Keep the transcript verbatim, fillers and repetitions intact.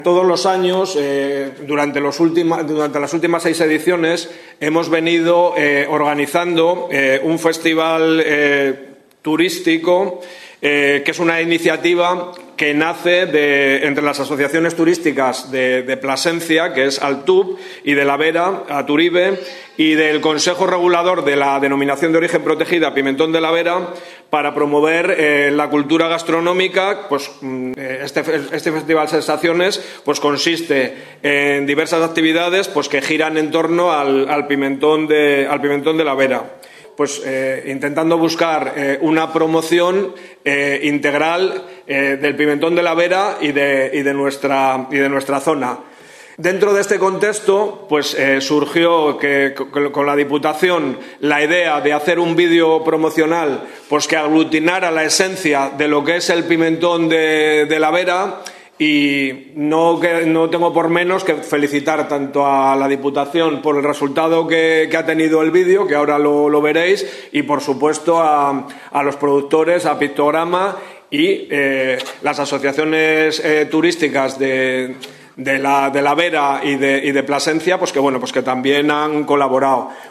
Todos los años, eh, durante, los última, durante las últimas seis ediciones, hemos venido eh, organizando eh, un festival eh, turístico eh, que es una iniciativa que nace de, entre las asociaciones turísticas de, de Plasencia, que es Altub, y de La Vera, Aturibe, y del Consejo Regulador de la Denominación de Origen Protegida, Pimentón de la Vera, para promover eh, la cultura gastronómica. Pues este, este Festival Sensaciones pues consiste en diversas actividades pues que giran en torno al, al, pimentón, de, al pimentón de la Vera. Pues eh, intentando buscar eh, una promoción eh, integral eh, del pimentón de la Vera y de, y de, nuestra, y de nuestra zona. Dentro de este contexto, pues eh, surgió que, con la Diputación la idea de hacer un vídeo promocional pues que aglutinara la esencia de lo que es el pimentón de, de la Vera. Y no, que, no tengo por menos que felicitar tanto a la Diputación por el resultado que, que ha tenido el vídeo, que ahora lo, lo veréis, y por supuesto a, a los productores, a Pictograma y eh, las asociaciones eh, turísticas de, de, la, de la Vera y de, y de Plasencia, pues que bueno, pues que también han colaborado.